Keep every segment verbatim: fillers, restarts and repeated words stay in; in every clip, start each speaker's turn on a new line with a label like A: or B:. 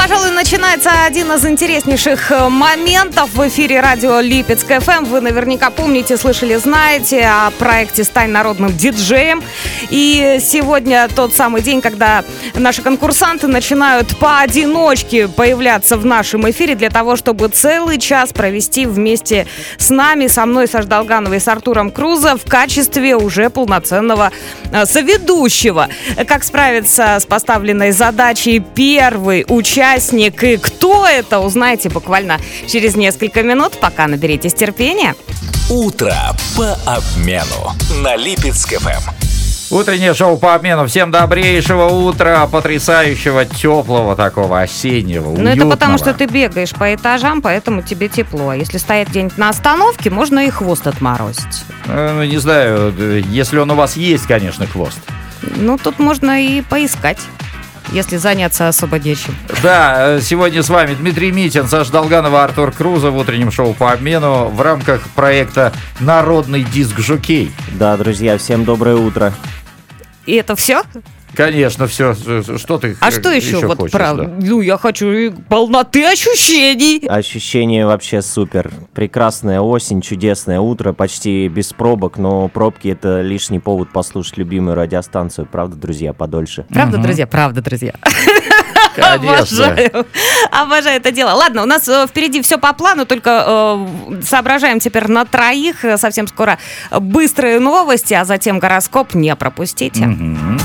A: пожалуй, начинается один из интереснейших моментов в эфире радио Липецк эф эм. Вы наверняка помните, слышали, знаете о проекте «Стань народным диджеем». И сегодня тот самый день, когда наши конкурсанты начинают поодиночке появляться в нашем эфире для того, чтобы целый час провести вместе с нами, со мной, с Ждалгановой и с Артуром Крузо в качестве уже полноценного соведущего. Как справиться с поставленной задачей первый участник и кто это, узнаете буквально через несколько минут, пока наберитесь терпения.
B: Утро по обмену на Липецк эф эм.
C: Утреннее шоу по обмену. Всем добрейшего утра, потрясающего, теплого такого, осеннего, уютного.
A: Ну это потому, что ты бегаешь по этажам, поэтому тебе тепло. А если стоять где-нибудь на остановке, можно и хвост отморозить.
C: Ну, не знаю, если он у вас есть, конечно, хвост.
A: Ну, тут можно и поискать, если заняться особо нечем.
C: Да, сегодня с вами Дмитрий Митин, Саша Долганова, Артур Крузо в утреннем шоу по обмену в рамках проекта «Народный диск-жокей».
D: Да, друзья, всем доброе утро.
A: И это все?
C: Конечно, все. Что ты
A: А что еще,
C: еще
A: вот
C: хочешь,
A: про...
C: да?
A: Ну, я хочу полноты ощущений.
D: Ощущение вообще супер. Прекрасная осень, чудесное утро, почти без пробок, но пробки — это лишний повод послушать любимую радиостанцию. Правда, друзья, подольше?
A: Правда,
C: Угу.
A: друзья? Правда, друзья.
C: Конечно.
A: Обожаю. Обожаю это дело. Ладно, у нас э, впереди все по плану, только э, соображаем теперь на троих. Совсем скоро быстрые новости, а затем гороскоп. Не пропустите.
C: Мгм.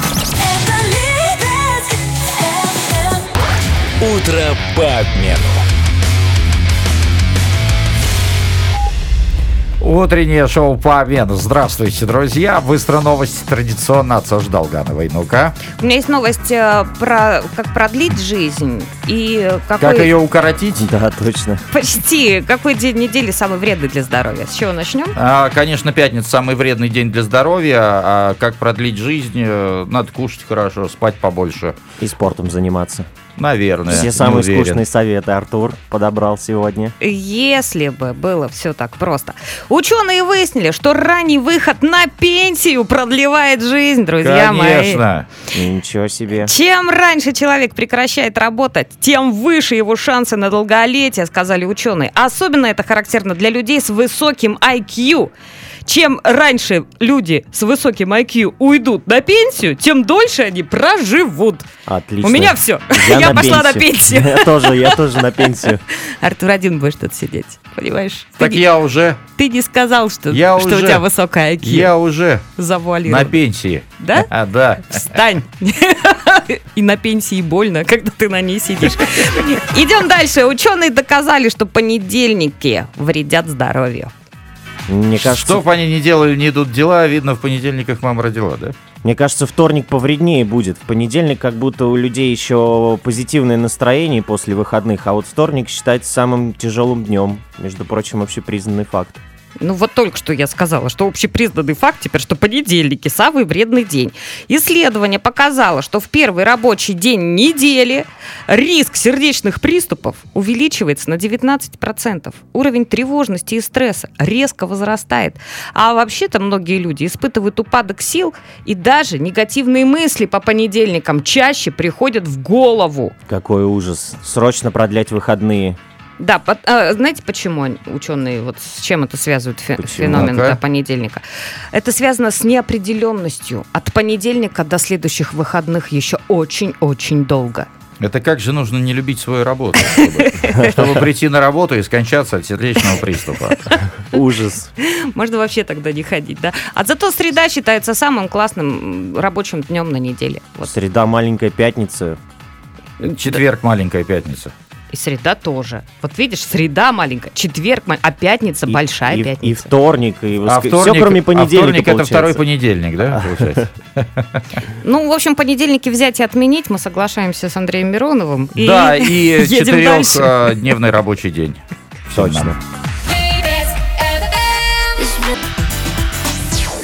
B: Утро по обмену.
C: Утреннее шоу по обмену. Здравствуйте, друзья. Быстро новости традиционно от Саши Долгановой. Ну-ка.
A: У меня есть новость э, про как продлить жизнь и какой...
C: Как ее укоротить?
D: Да, точно.
A: Почти. Какой день недели самый вредный для здоровья? С чего начнем?
C: А, конечно, пятница самый вредный день для здоровья. А как продлить жизнь? э, Надо кушать хорошо, спать побольше.
D: И спортом заниматься.
C: Наверное.
D: Все
C: не
D: самые
C: уверен.
D: скучные советы Артур подобрал сегодня.
A: Если бы было все так просто. Ученые выяснили, что ранний выход на пенсию продлевает жизнь, друзья мои.
C: Конечно.
D: Ничего себе.
A: Чем раньше человек прекращает работать, тем выше его шансы на долголетие, сказали ученые. Особенно это характерно для людей с высоким ай кью. Чем раньше люди с высоким ай кью уйдут на пенсию, тем дольше они проживут.
D: Отлично.
A: У меня все.
D: Я,
A: Я
D: на
A: пошла на
D: пенсию.
A: пенсию.
D: Я тоже, я тоже на пенсию.
A: Артур один будешь тут сидеть, понимаешь?
C: Так
A: ты,
C: я уже,
A: ты не сказал, что,
C: Я
A: что
C: уже-
A: у тебя высокая ай кью.
C: я уже
A: Завуалирован.
C: на пенсии.
A: Да?
C: А, да.
A: Встань. И на пенсии больно, когда ты на ней сидишь. Идем дальше. Ученые доказали, что понедельники вредят здоровью.
D: Мне кажется,
C: Что бы они ни делали, не идут дела, видно, в понедельниках мама родила, да?
D: Мне кажется, вторник повреднее будет. В понедельник как будто у людей еще позитивное настроение после выходных, а вот вторник считается самым тяжелым днем. Между прочим, общепризнанный факт.
A: Ну вот только что я сказала, что общепризнанный факт теперь, что понедельники самый вредный день. Исследование показало, что в первый рабочий день недели риск сердечных приступов увеличивается на девятнадцать процентов. Уровень тревожности и стресса резко возрастает. А вообще-то многие люди испытывают упадок сил, и даже негативные мысли по понедельникам чаще приходят в голову.
D: Какой ужас. Срочно продлять выходные.
A: Да, по- а, знаете, почему ученые, вот с чем это связывают фе-
D: Почему?
A: феномен
C: Ну-ка.
A: да, понедельника? Это связано с неопределенностью. От понедельника до следующих выходных еще очень-очень долго.
C: Это как же нужно не любить свою работу, чтобы, чтобы прийти на работу и скончаться от сердечного приступа.
D: Ужас.
A: Можно вообще тогда не ходить, да? А зато среда считается самым классным м, рабочим днем на неделе. Вот.
D: Среда, маленькая пятница.
C: Четверг, маленькая пятница.
A: И среда тоже. Вот видишь, среда маленькая, четверг, ма- а пятница
D: И-
A: большая
D: и,
A: пятница.
D: И вторник, и
C: А
D: воскресенье.
C: вторник,
D: Все, кроме
C: а
D: понедельника,
C: вторник это
D: получается.
C: второй понедельник, да, получается?
A: Ну, в общем, понедельники взять и отменить. Мы соглашаемся с Андреем Мироновым. И
C: Да, и
A: едем дальше.
C: четырехдневный рабочий день.
D: Точно.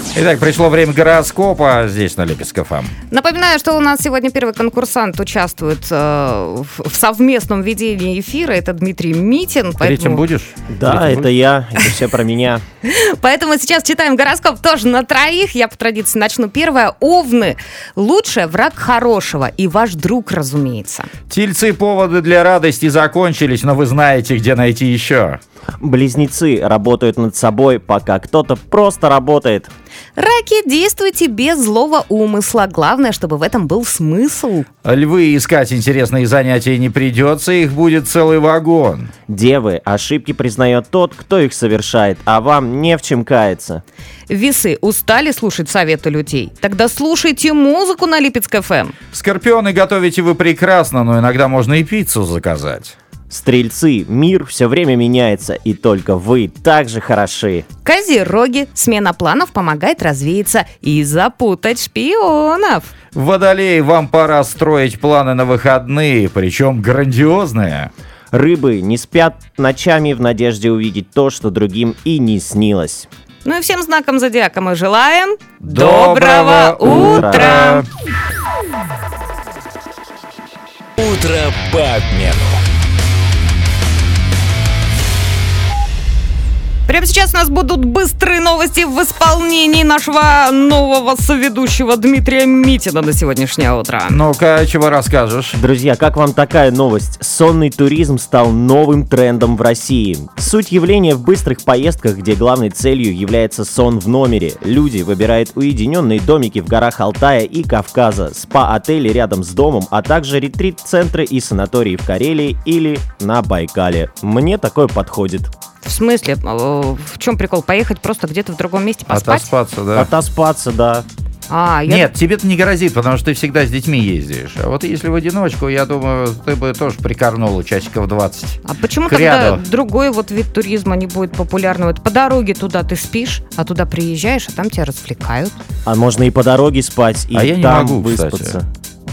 C: Итак, пришло время гороскопа здесь на Липецк эф эм.
A: Напоминаю, что у нас сегодня первый конкурсант участвует э, в, в совместном ведении эфира. Это Дмитрий Митин.
C: Поэтому... Третьим будешь?
D: Да,
C: Третьим
D: это
C: будешь?
D: я, это все про меня.
A: Поэтому сейчас читаем гороскоп тоже на троих. Я по традиции начну. Первое. Овны. Лучший враг хорошего. И ваш друг, разумеется.
C: Тельцы, поводы для радости закончились, но вы знаете, где найти еще.
D: Близнецы работают над собой, пока кто-то просто работает.
A: Раки, действуйте без злого умысла. Главное, чтобы в этом был смысл.
C: Львы, искать интересные занятия не придется, их будет целый вагон.
D: Девы, ошибки признает тот, кто их совершает, а вам не в чем каяться.
A: Весы, устали слушать советы людей? Тогда слушайте музыку на Липецк эф эм.
C: Скорпионы, готовите вы прекрасно, но иногда можно и пиццу заказать.
D: Стрельцы, мир все время меняется, и только вы так же хороши.
A: Козероги, смена планов помогает развеяться и запутать шпионов.
C: Водолеи, вам пора строить планы на выходные, причем грандиозные.
D: Рыбы не спят ночами в надежде увидеть то, что другим и не снилось.
A: Ну и всем знаком зодиака мы желаем
C: Доброго
A: утра!
B: Утро по обмену.
A: Прямо сейчас у нас будут быстрые новости в исполнении нашего нового соведущего Дмитрия Митина на сегодняшнее утро.
C: Ну-ка, чего расскажешь?
D: Друзья, как вам такая новость? Сонный туризм стал новым трендом в России. Суть явления в быстрых поездках, где главной целью является сон в номере. Люди выбирают уединенные домики в горах Алтая и Кавказа, спа-отели рядом с домом, а также ретрит-центры и санатории в Карелии или на Байкале. Мне такое подходит.
A: В смысле? В чем прикол? Поехать просто где-то в другом месте поспать?
C: Отоспаться, да.
D: Отоспаться, да.
A: А, я...
C: Нет, тебе это не грозит, потому что ты всегда с детьми ездишь. А вот если в одиночку, я думаю, ты бы тоже прикорнула часиков двадцать.
A: А почему
C: к ряду.
A: тогда другой вот вид туризма не будет популярным? Вот по дороге туда ты спишь, а туда приезжаешь, а там тебя развлекают.
D: А можно и по дороге спать, и
C: А я не
D: там
C: могу,
D: выспаться.
C: кстати.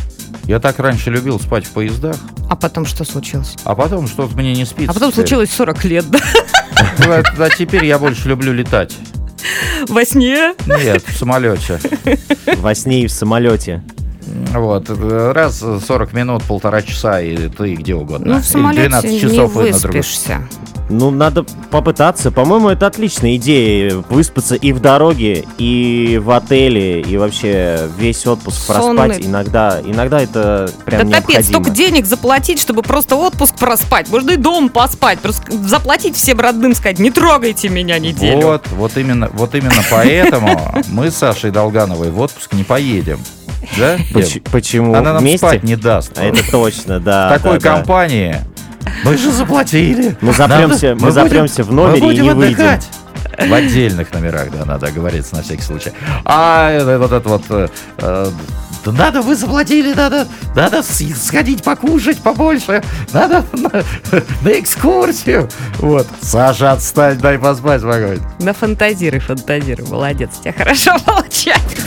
C: Я так раньше любил спать в поездах,
A: А потом что случилось?
C: а потом что-то мне не спится.
A: А потом
C: теперь.
A: случилось сорок лет, да?
C: Ну, а- а теперь я больше люблю летать.
A: Во сне?
C: Нет, в самолете.
D: Во сне и в самолете.
C: Вот, раз сорок минут, полтора часа, и ты где угодно.
A: Ну, в
C: Или
A: самолете
C: двенадцать
A: не
C: часов и на другой.
A: выспишься.
D: Ну, надо попытаться. По-моему, это отличная идея. Выспаться и в дороге, и в отеле, и вообще весь отпуск
A: Сонный.
D: проспать. Иногда, иногда это прям
A: Да капец,
D: необходимо.
A: столько денег заплатить, чтобы просто отпуск проспать. Можно и дом поспать. Просто заплатить всем родным, сказать, не трогайте меня неделю.
C: Вот, вот именно, вот именно поэтому мы с Сашей Долгановой в отпуск не поедем. Да?
D: Поч-
C: Дем?
D: почему?
C: Она нам
D: Вместе?
C: спать не даст.
D: А это точно, да.
C: В такой
D: да, да.
C: компании. Мы же заплатили.
D: Мы запремся,
C: Надо-
D: мы запремся в номере
C: мы
D: и
C: будем
D: не выйдем.
C: отдыхать. В отдельных номерах, да, надо оговориться на всякий случай. А это, вот это вот... э, э, да надо, вы заплатили, надо, надо с- сходить покушать побольше, надо на, на экскурсию. Вот. Саша, отстань, дай поспать спокойно.
A: Да фантазируй, фантазируй. Молодец, у тебя хорошо получается.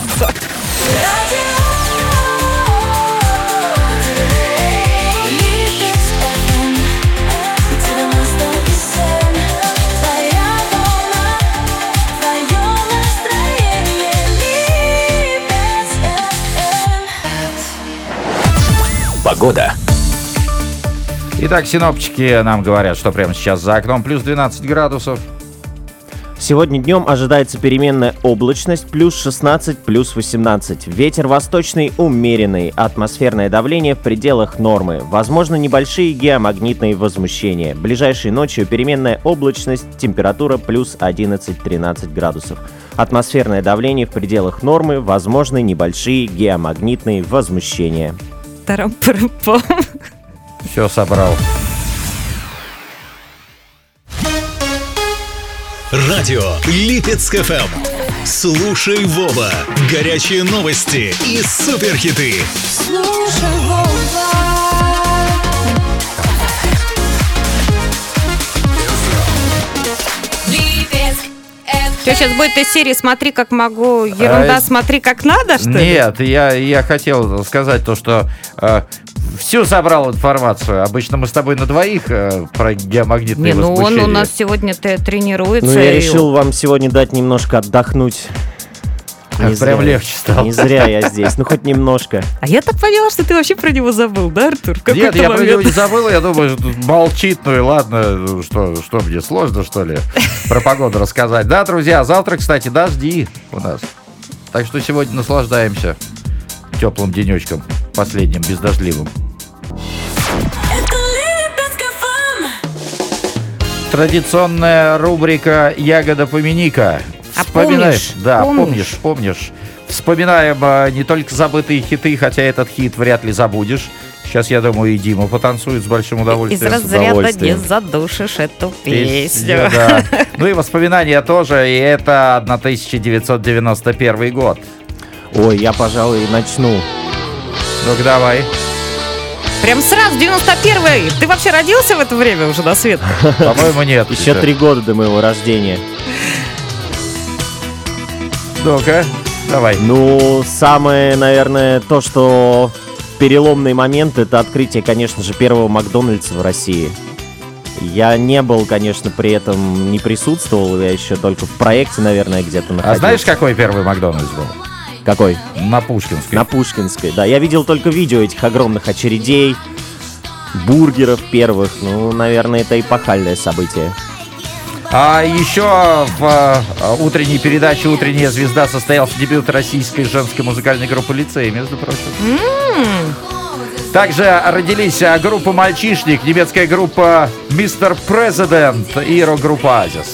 B: Погода.
C: Итак, синоптики нам говорят, что прямо сейчас за окном плюс двенадцать градусов.
D: Сегодня днем ожидается переменная облачность, плюс шестнадцать, плюс восемнадцать. Ветер восточный умеренный, атмосферное давление в пределах нормы. Возможно, небольшие геомагнитные возмущения. Ближайшей ночью переменная облачность, температура плюс одиннадцать-тринадцать градусов. Атмосферное давление в пределах нормы, возможны небольшие геомагнитные возмущения.
A: Тарам-парам-пам.
C: Все собрал.
B: Радио Липецк эф эм. Слушай, Вова. Горячие новости и суперхиты.
E: Слушай, Вова. Липецк эф
A: Что сейчас будет из серии «Смотри, как могу», ерунда,
C: А,
A: смотри, как надо, что ли?
C: Нет, я, я хотел сказать то, что э, всю собрал информацию. Обычно мы с тобой на двоих э, про геомагнитные
A: Не, ну он
C: возмущения.
A: у нас сегодня т- тренируется.
D: Ну, я
A: и-
D: решил вам сегодня дать немножко отдохнуть.
C: Как прям легче стало.
D: Не зря я здесь, ну хоть немножко.
A: А я так поняла, что ты вообще про него забыл, да, Артур? В
C: Нет,
A: какой-то
C: я про
A: момент.
C: него не забыл, я думаю, что тут молчит, ну и ладно, что, что мне сложно, что ли, про погоду рассказать. Да, друзья, завтра, кстати, дожди у нас. Так что сегодня наслаждаемся теплым денечком, последним бездождливым. Традиционная рубрика «Ягода поминика».
A: А
C: Вспоминаешь?
A: помнишь?
C: Да,
A: Помнишь?
C: помнишь, помнишь. Вспоминаем а, не только забытые хиты, хотя этот хит вряд ли забудешь. Сейчас, я думаю, и Дима потанцует с большим
A: Из
C: удовольствием.
A: разряда не
D: удовольствием.
A: задушишь эту
C: Песню,
A: песню.
C: да. Ну и воспоминания тоже, и это тысяча девятьсот девяносто первый год.
D: Ой, я, пожалуй, начну.
C: Ну-ка, давай.
A: Прям сразу, девяносто первый. Ты вообще родился в это время уже на свет?
C: По-моему, нет.
D: Еще три года до моего рождения.
C: Ну-ка, давай.
D: Ну, самое, наверное, то, что переломный момент, это открытие, конечно же, первого Макдональдса в России. Я не был, конечно, при этом не присутствовал, я еще только в проекте, наверное, где-то находился.
C: А знаешь, какой первый Макдональдс был?
D: Какой?
C: На Пушкинской.
D: На Пушкинской, да. Я видел только видео этих огромных очередей, бургеров первых. Ну, наверное, это эпохальное событие.
C: А еще в а, утренней передаче «Утренняя звезда» состоялся дебют российской женской музыкальной группы «Лицей», между прочим. Также родились а, группа «Мальчишник», немецкая группа «Мистер Президент» и рок-группа «Азис».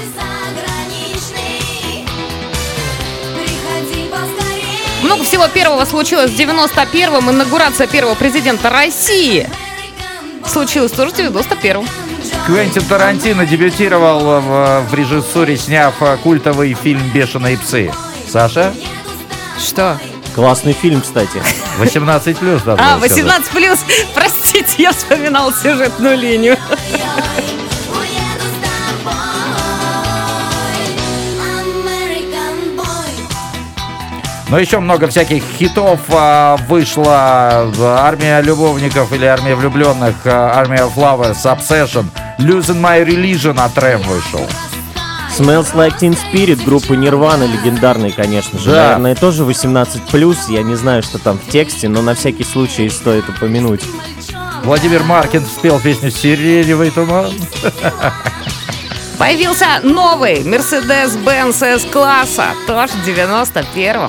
A: Много всего первого случилось в девяносто первом. Инаугурация первого президента России случилась тоже в девяносто первом.
C: Квентин Тарантино дебютировал в, в режиссуре, сняв культовый фильм «Бешеные псы». Саша?
A: Что?
D: Классный фильм, кстати.
C: восемнадцать плюс, да.
A: А, восемнадцать плюс. Простите, я вспоминал сюжетную линию.
C: Но еще много всяких хитов а, вышло. «Армия любовников» или «Армия влюбленных», а, «Army of Lovers», «Obsession», «Losing My Religion» от Рэм вышел.
D: Smells Like Teen Spirit группы Nirvana, легендарный, конечно же.
C: Да.
D: Наверное, тоже восемнадцать плюс. Я не знаю, что там в тексте, но на всякий случай стоит упомянуть.
C: Владимир Маркин спел песню «Сиреневый туман».
A: Появился новый Mercedes-Benz S-класса, тоже в девяносто первом.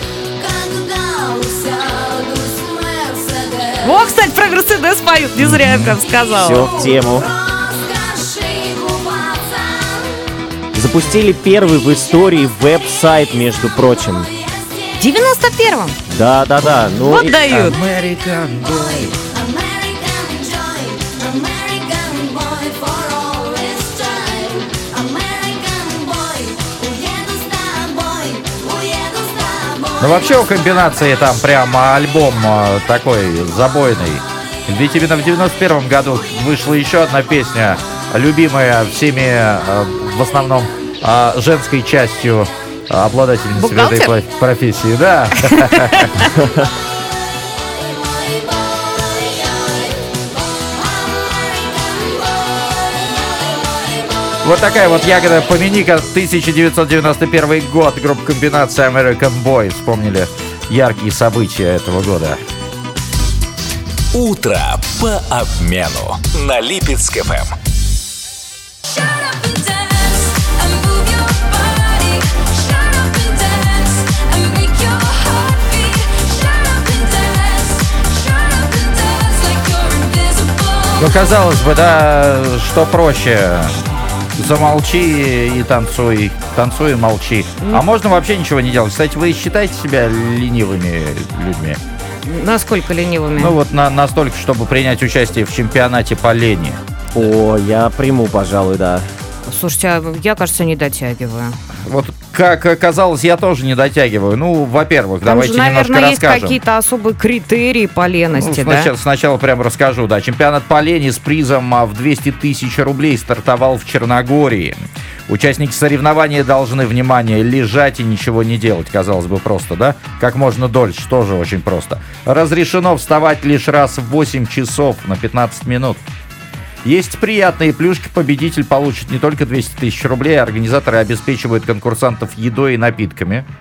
A: О, кстати, про Мерседес поют, не зря я прям сказала.
D: Все в тему. Запустили первый в истории веб-сайт, между прочим.
A: В девяносто первом.
D: Да-да-да. Ну,
A: Вот
D: и-
A: дают.
C: American Boy. Ну, вообще у комбинации там прямо альбом э, такой забойный. Ведь именно в девяносто первом году вышла еще одна песня, любимая всеми, э, в основном, э, женской частью э, обладательницы
A: Бухгалтер?
C: этой пла- профессии. Да. Вот такая вот ягода поминика, тысяча девятьсот девяносто первый год, группа комбинация American Boy. Вспомнили яркие события этого года.
B: Утро по обмену на Липецк эф эм.
C: Ну, казалось бы, да, что проще. Замолчи и танцуй, танцуй и молчи. А можно вообще ничего не делать? Кстати, вы считаете себя ленивыми людьми?
A: Насколько ленивыми?
C: Ну вот на, настолько, чтобы принять участие в чемпионате по лени.
D: О, я приму, пожалуй, да.
A: Слушайте, а я, кажется, не дотягиваю.
C: Вот как оказалось, я тоже не дотягиваю. Ну, во-первых,
A: Там
C: давайте
A: же, наверное,
C: немножко
A: есть
C: расскажем.
A: какие-то особые критерии по лености,
C: Ну,
A: да?
C: сначала, сначала прям расскажу, да. Чемпионат по лени с призом а, в двести тысяч рублей стартовал в Черногории. Участники соревнования должны, внимание, лежать и ничего не делать. Казалось бы, просто, да? Как можно дольше, тоже очень просто. Разрешено вставать лишь раз в восемь часов на пятнадцать минут. Есть приятные плюшки. Победитель получит не только двести тысяч рублей, а организаторы обеспечивают конкурсантов едой и напитками.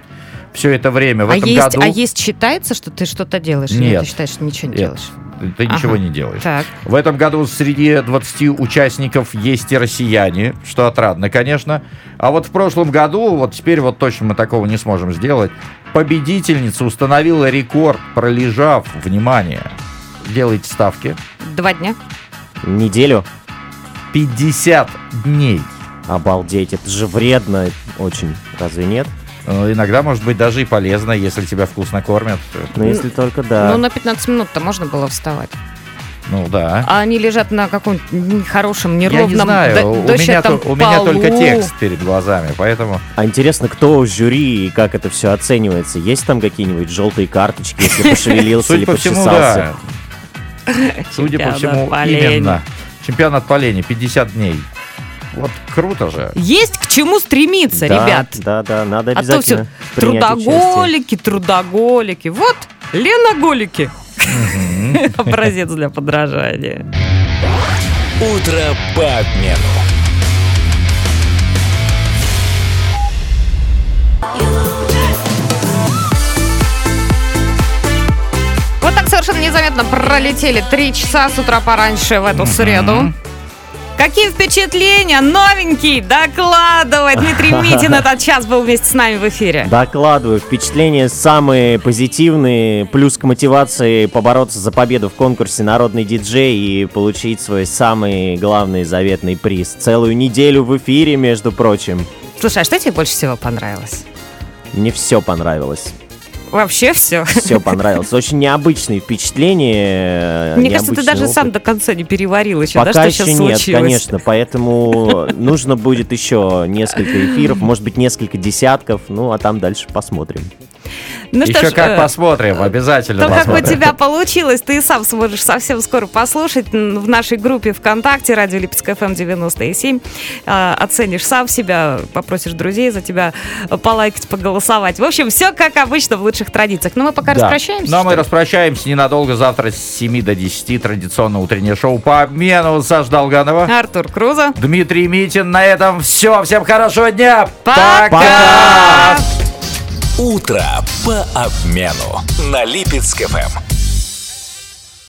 C: все это время. В
A: а,
C: этом
A: есть,
C: году...
A: а есть считается, что ты что-то делаешь? Или
C: Нет.
A: ты считаешь, что ничего не
C: Нет.
A: делаешь?
C: Ты ничего
A: Ага.
C: не делаешь.
A: Так.
C: В этом году среди двадцати участников есть и россияне, что отрадно, конечно. А вот в прошлом году, вот теперь вот точно мы такого не сможем сделать, победительница установила рекорд, пролежав, внимание, делайте ставки,
A: Два дня.
D: Неделю?
C: пятьдесят дней.
D: Обалдеть, это же вредно очень, разве нет?
C: Ну, иногда, может быть, даже и полезно, если тебя вкусно кормят.
D: Ну, если только да.
A: Ну, на пятнадцать минут-то можно было вставать.
C: Ну, да.
A: А они лежат на каком-нибудь нехорошем,
C: Я не
A: неровном,
C: знаю,
A: до-
C: у, у меня,
A: дощатом
C: то- у меня
A: полу.
C: только текст перед глазами, поэтому...
D: А интересно, кто в жюри и как это все оценивается? Есть там какие-нибудь желтые карточки, если пошевелился или
C: Судя по всему,
D: почесался?
C: да. Судя по
A: Чемпионат
C: всему,
A: по лени.
C: именно. Чемпионат по лени, пятьдесят дней. Вот круто же.
A: Есть к чему стремиться,
D: Да,
A: ребят.
D: Да, да, надо
A: А то
D: обязательно
A: все
D: принять участие.
A: трудоголики, трудоголики. Вот, Леноголики. Образец для подражания.
B: Утро по обмену.
A: Вот так совершенно незаметно пролетели три часа с утра пораньше в эту среду. Какие впечатления? Новенький докладывает. Дмитрий Митин этот час был вместе с нами в эфире.
D: Докладываю, впечатления самые позитивные, плюс к мотивации побороться за победу в конкурсе «Народный диджей» и получить свой самый главный заветный приз. Целую неделю в эфире, между прочим.
A: Слушай, а что тебе больше всего понравилось?
D: Мне все понравилось.
A: Вообще все.
D: Все понравилось. Очень необычные впечатления.
A: Мне кажется, ты
D: необычный
A: даже сам
D: опыт.
A: до конца не переварил еще, да,
D: Пока
A: что
D: еще
A: сейчас
D: нет,
A: случилось.
D: конечно, поэтому нужно будет еще несколько эфиров, может быть, несколько десятков, ну, а там дальше посмотрим.
A: Ну что
C: Еще
A: ж,
C: как
A: э,
C: посмотрим, обязательно
A: то, как у
C: посмотрим.
A: тебя получилось, ты и сам сможешь совсем скоро послушать м, в нашей группе ВКонтакте «Радио Липецк эф эм девяносто семь». Э, Оценишь сам себя, попросишь друзей за тебя полайкать, поголосовать. В общем, все как обычно в лучших традициях. Ну, мы пока
C: Да.
A: распрощаемся.
C: Ну, а
A: что
C: мы
A: ли?
C: распрощаемся ненадолго. Завтра с семи до десяти традиционно утреннее шоу по обмену. Саша Долганова,
A: Артур Крузо.
C: Дмитрий Митин. На этом все. Всем хорошего дня.
A: Пока!
D: Пока!
B: Утро по обмену на Липецк эф эм.